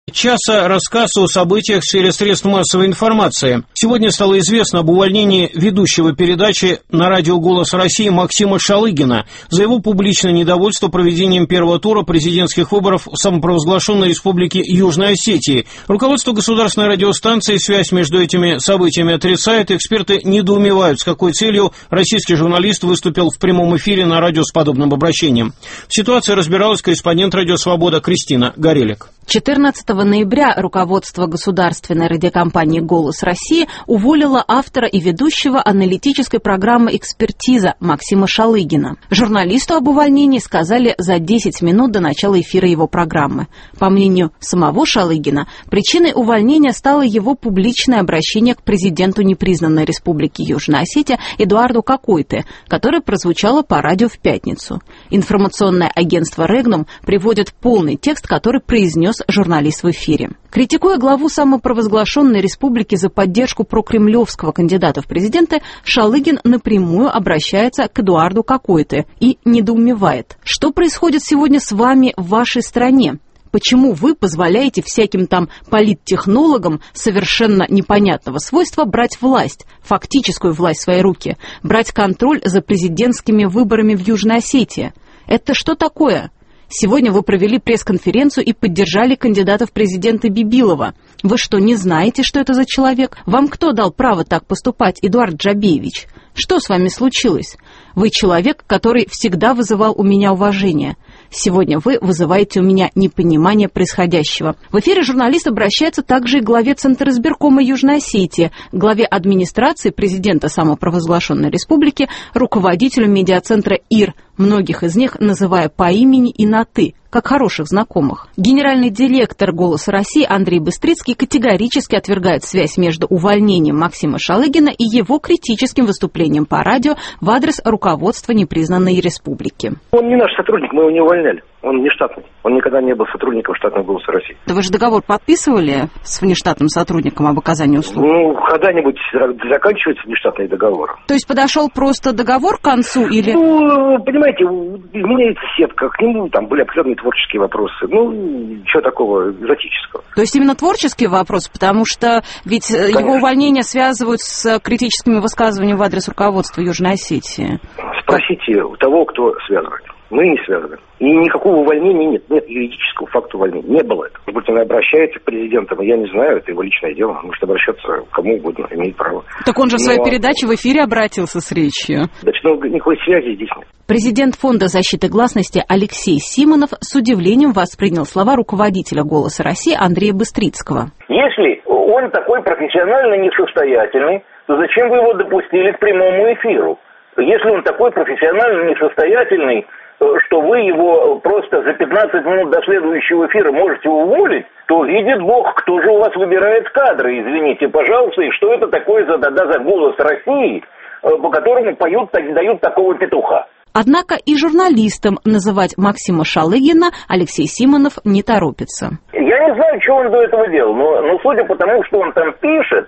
Часа рассказ о событиях в сфере средств массовой информации. Сегодня стало известно об увольнении ведущего передачи на радио «Голос России» Максима Шалыгина за его публичное недовольство проведением первого тура президентских выборов в самопровозглашенной республике Южной Осетии. Руководство государственной радиостанции связь между этими событиями отрицает. Эксперты недоумевают, с какой целью российский журналист выступил в прямом эфире на радио с подобным обращением. В ситуации разбиралась корреспондент «Радио Свобода» Кристина Горелик. 14 ноября руководство государственной радиокомпании «Голос России» уволило автора и ведущего аналитической программы «Экспертиза» Максима Шалыгина. Журналисту об увольнении сказали за 10 минут до начала эфира его программы. По мнению самого Шалыгина, причиной увольнения стало его публичное обращение к президенту непризнанной республики Южная Осетия Эдуарду Какойте, которое прозвучало по радио в пятницу. Информационное агентство «Регнум» приводит полный текст, который произнес журналист в эфире. Критикуя главу самопровозглашенной республики за поддержку прокремлевского кандидата в президенты, Шалыгин напрямую обращается к Эдуарду Какойте и недоумевает. Что происходит сегодня с вами в вашей стране? Почему вы позволяете всяким там политтехнологам совершенно непонятного свойства брать власть, фактическую власть в свои руки, брать контроль за президентскими выборами в Южной Осетии? Это что такое? Сегодня вы провели пресс-конференцию и поддержали кандидата в президенты Бибилова. Вы что, не знаете, что это за человек? Вам кто дал право так поступать, Эдуард Джабеевич? Что с вами случилось? Вы человек, который всегда вызывал у меня уважение. Сегодня вы вызываете у меня непонимание происходящего. В эфире журналист обращается также и к главе Центра избиркома Южной Осетии, главе администрации президента самопровозглашенной республики, руководителю медиацентра ИР, многих из них называя по имени и на «ты», как хороших знакомых. Генеральный директор «Голоса России» Андрей Быстрицкий категорически отвергает связь между увольнением Максима Шалыгина и его критическим выступлением по радио в адрес руководства непризнанной республики. Он не наш сотрудник, мы его не увольняли. Он не штатный. Он никогда не был сотрудником штатного «Голоса России». Да вы же договор подписывали с внештатным сотрудником об оказании услуг? Ну, когда-нибудь заканчивается внештатный договор. То есть подошел просто договор к концу или... Ну, понимаете, меняется сетка, к нему там были определенные творческие вопросы. Ну, ничего такого экзотического. То есть именно творческие вопросы, потому что ведь Конечно. Его увольнение связывают с критическими высказываниями в адрес руководства Южной Осетии. Спросите у того, кто связывает. Мы не связаны. И никакого увольнения нет. Нет юридического факта увольнения. Не было этого. Может быть, он обращается к президенту, я не знаю, это его личное дело. Он может обращаться к кому угодно, имеет право. Так он же в своей передаче в эфире обратился с речью. Значит, никакой связи здесь нет. Президент Фонда защиты гласности Алексей Симонов с удивлением воспринял слова руководителя «Голоса России» Андрея Быстрицкого. Если он такой профессионально несостоятельный, то зачем вы его допустили к прямому эфиру? Если он такой профессионально несостоятельный, что вы его просто за 15 минут до следующего эфира можете уволить, то видит Бог, кто же у вас выбирает кадры, извините, пожалуйста, и что это такое за «Голос России», по которому дают такого петуха. Однако и журналистам называть Максима Шалыгина Алексей Симонов не торопится. Я не знаю, что он до этого делал, но судя по тому, что он там пишет,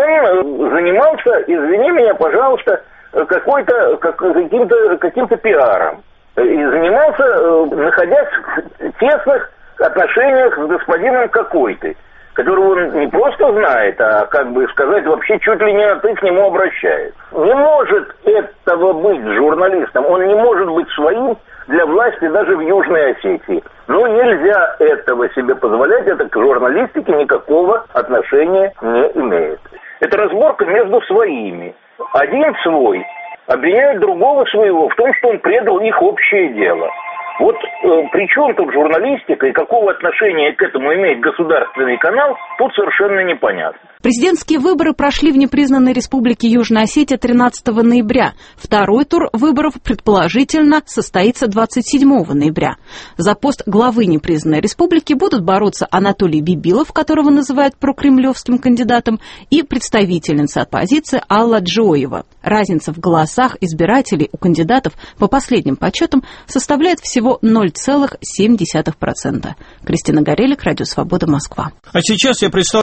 он занимался, извини меня, пожалуйста, каким-то пиаром. И занимался, находясь в тесных отношениях с господином Какойтой, которого он не просто знает, а, как бы сказать, вообще чуть ли не на «ты» к нему обращается. Не может этого быть журналистом, он не может быть своим для власти даже в Южной Осетии. Но нельзя этого себе позволять, это к журналистике никакого отношения не имеет. Это разборка между своими. Один свой обвиняет другого своего в том, что он предал их общее дело. Вот при чем тут журналистика и какого отношения к этому имеет государственный канал, тут совершенно непонятно. Президентские выборы прошли в непризнанной республике Южная Осетия 13 ноября. Второй тур выборов, предположительно, состоится 27 ноября. За пост главы непризнанной республики будут бороться Анатолий Бибилов, которого называют прокремлевским кандидатом, и представительница оппозиции Алла Джоева. Разница в голосах избирателей у кандидатов, по последним подсчетам, составляет всего 0,7%. Кристина Горелик, Радио Свобода, Москва. А сейчас я представлю